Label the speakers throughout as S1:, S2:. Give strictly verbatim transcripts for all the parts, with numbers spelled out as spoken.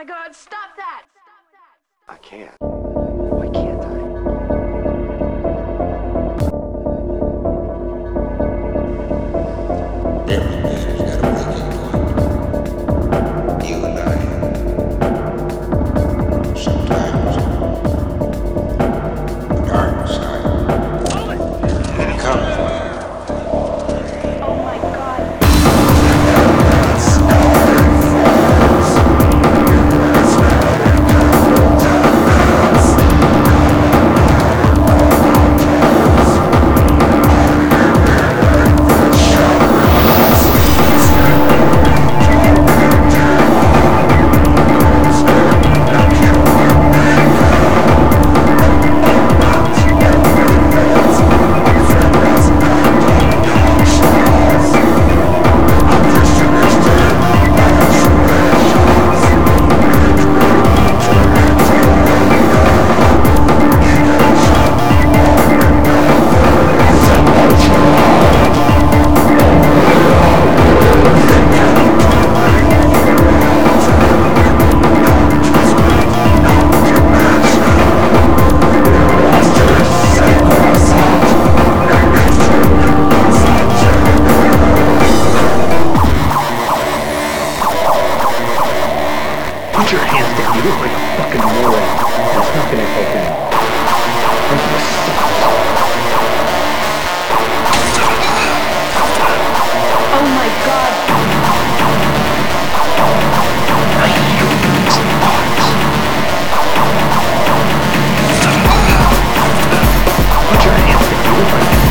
S1: my God, stop that!
S2: I can't. Why can't I?
S3: Every man has got a breaking point. You and I. Sometimes the dark side comes when
S1: Oh my God.
S2: Put your hands down. You look like a fucking moron. That's not gonna help him. Like you suck.
S1: Oh my God.
S2: I hear these thoughts. Put your hands down. You look like a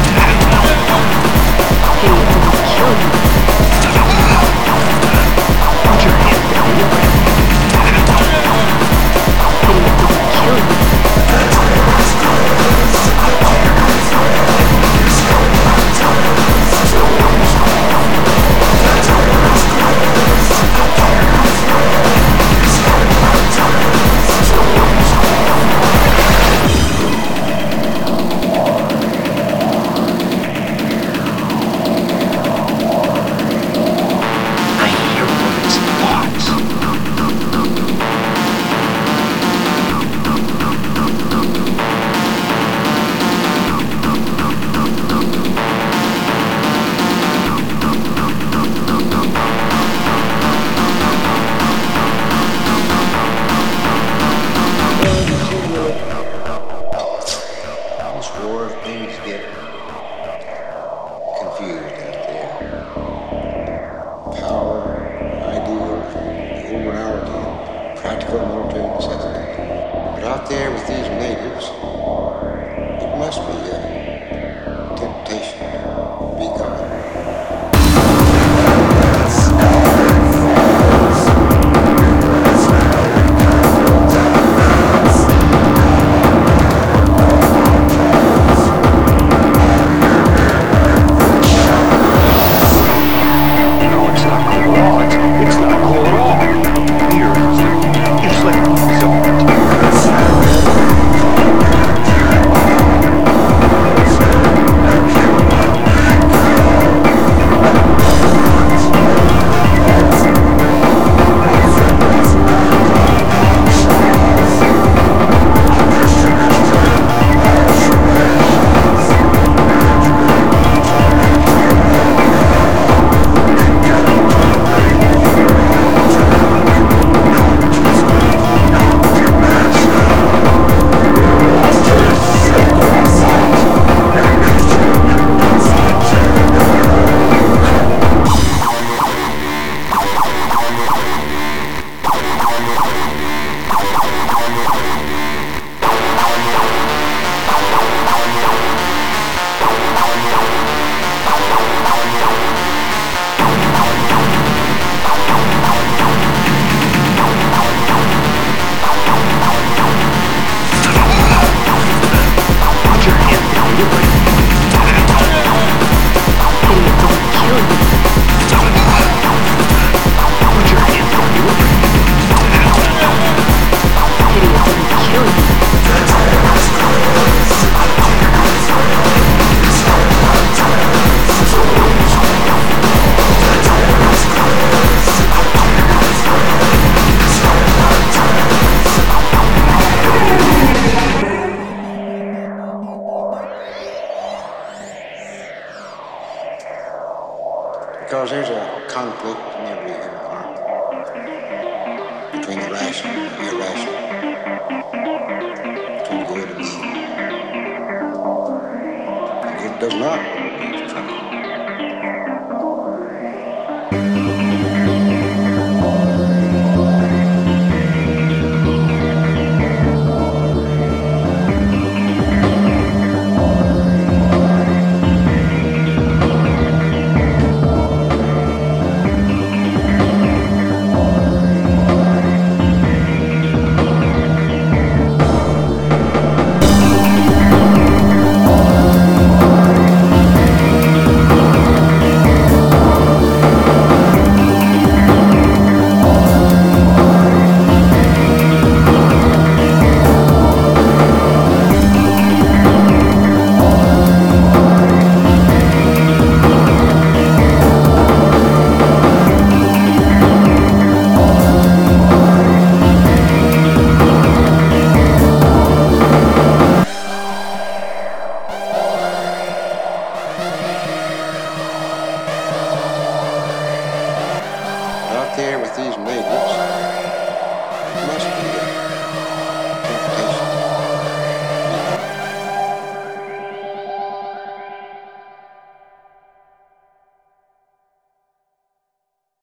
S1: Hey, it's gonna kill you.
S2: Put your hands down. You look like
S1: Hey, it's gonna kill you.
S2: I hear these thoughts.
S3: this war, things get confused out there. Power, ideals, the old morality, and practical military necessity. But out there with these natives, it must be a temptation to be God.
S2: No, it's not cool at all. It's, it's not cool at all. Weird. It's like so.
S3: Because there's a conflict in every human heart between the rational and the irrational, between good and evil. And it does not